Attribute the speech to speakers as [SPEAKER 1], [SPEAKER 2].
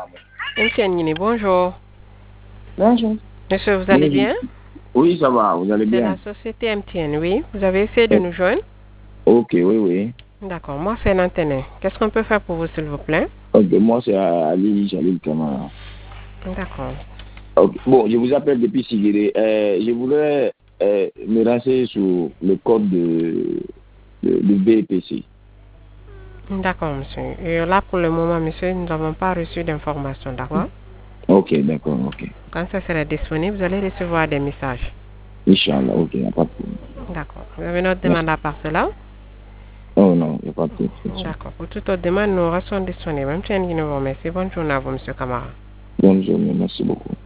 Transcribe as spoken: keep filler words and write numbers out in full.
[SPEAKER 1] M T N Guinée, bonjour.
[SPEAKER 2] Bonjour.
[SPEAKER 1] Monsieur, vous allez bien?
[SPEAKER 2] Oui, ça va, vous allez bien?
[SPEAKER 1] C'est la société M T N, oui. Vous avez essayé de nous joindre?
[SPEAKER 2] Ok, oui, oui.
[SPEAKER 1] D'accord, moi c'est l'antenne. Qu'est-ce qu'on peut faire pour vous, s'il vous plaît?
[SPEAKER 2] Ok, moi c'est Ali Jalil Kamara.
[SPEAKER 1] D'accord.
[SPEAKER 2] Okay. Bon, je vous appelle depuis Sigiré. Euh, je voudrais euh, me renseigner sur le code de, de, de B P C.
[SPEAKER 1] D'accord, monsieur. Et là, pour le moment, monsieur, nous n'avons pas reçu d'informations, d'accord?
[SPEAKER 2] Ok, d'accord, ok.
[SPEAKER 1] Quand ça sera disponible, vous allez recevoir des messages.
[SPEAKER 2] Inch'Allah, ok, il n'y a pas de problème.
[SPEAKER 1] D'accord. Vous avez notre demande à part cela?
[SPEAKER 2] Oh non, il n'y a pas de problème.
[SPEAKER 1] D'accord. Pour toute autre demande, nous restons disponibles. Même si vous remercie. Bonne journée à vous, monsieur Camara.
[SPEAKER 2] Bonne journée, merci beaucoup.